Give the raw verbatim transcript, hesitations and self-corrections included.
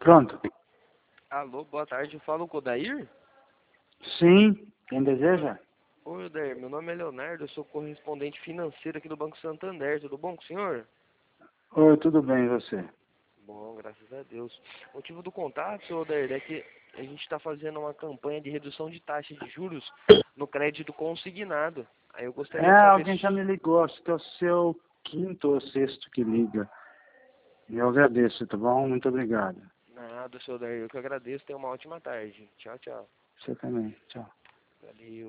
Pronto. Alô, boa tarde. Fala com o Odair? Sim, quem deseja? Oi, Odair. Meu nome é Leonardo, eu sou correspondente financeiro aqui do Banco Santander. Tudo bom com o senhor? Oi, tudo bem, e você? Bom, graças a Deus. O motivo do contato, senhor Odair, é que a gente está fazendo uma campanha de redução de taxa de juros no crédito consignado. Aí eu É, gostaria de saber alguém já me se... ligou, acho que é o seu quinto ou sexto que liga. Eu agradeço, tá bom? Muito obrigado. Nada, senhor Odair. Eu que agradeço. Tenha uma ótima tarde. Tchau, tchau. Você também, tchau. Valeu.